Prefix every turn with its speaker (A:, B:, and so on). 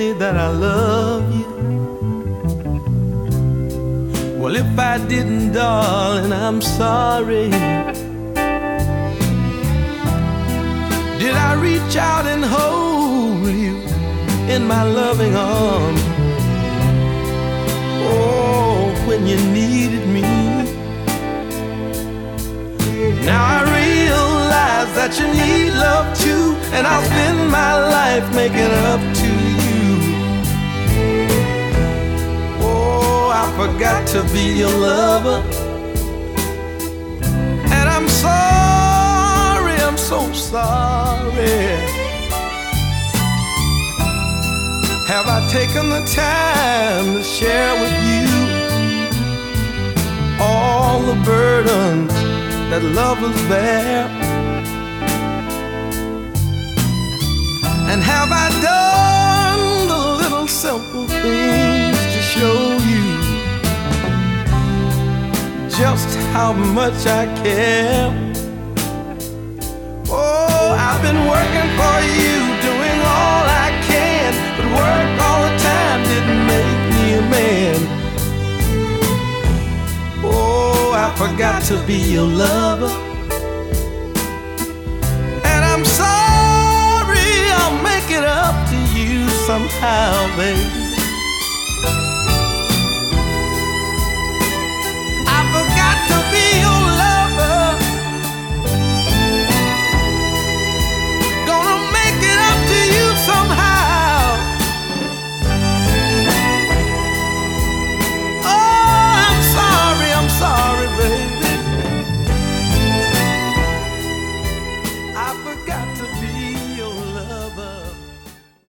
A: me that I love you. Well, if I didn't, darling, I'm sorry. Did I reach out and hold you in my loving arms? Oh, when you needed me. Now I realize that you need love too, and I'll spend my life making up to you. Oh, I forgot to be your lover, and I'm sorry, I'm so sorry. Have I taken the time to share with you all the burdens that lovers bear? And have I done the little simple things to show you just how much I care? Oh, I've been working for you, doing all I can, but work all the time didn't make me a man. Oh, I forgot to be your lover, and I'm sorry, I'll make it up to you somehow, baby.